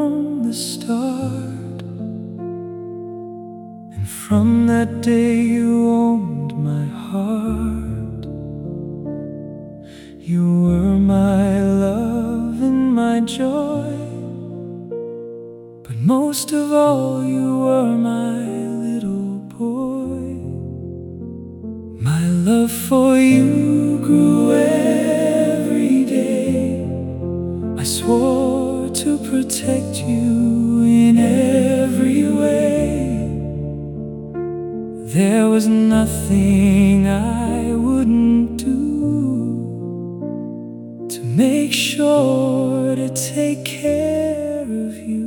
from the start, and from that day you owned my heart. You were my love and my joy, but most of all you were my little boy. My love for you grew every day. I swore to protect you in every way. There was nothing I wouldn't do to make sure to take care of you.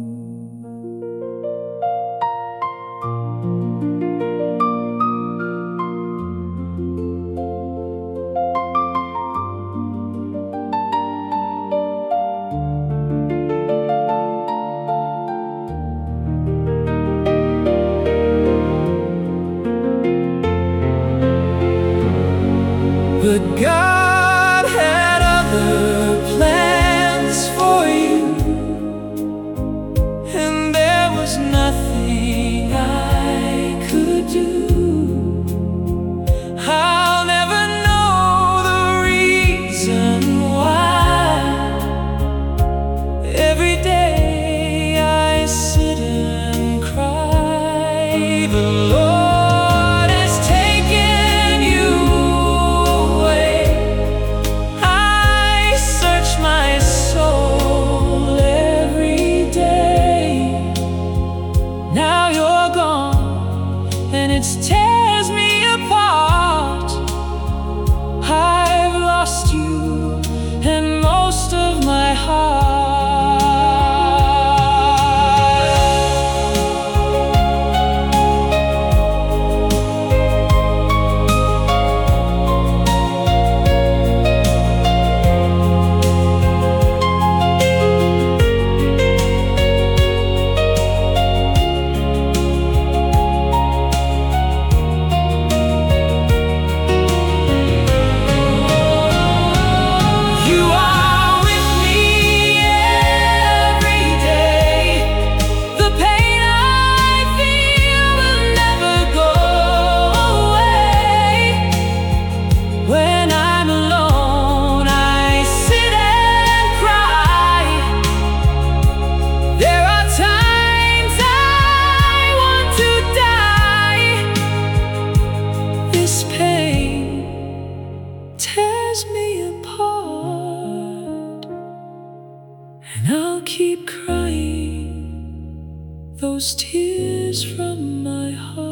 But God had other plans for you, and there was nothing I could do. I'll never know the reason why. Every day I sit and cry. The Lord has taken you. I search my soul every day. Now you're gone, and it tears me apart. I've lost you and most of my heart. Tears me apart, and I'll keep crying those tears from my heart.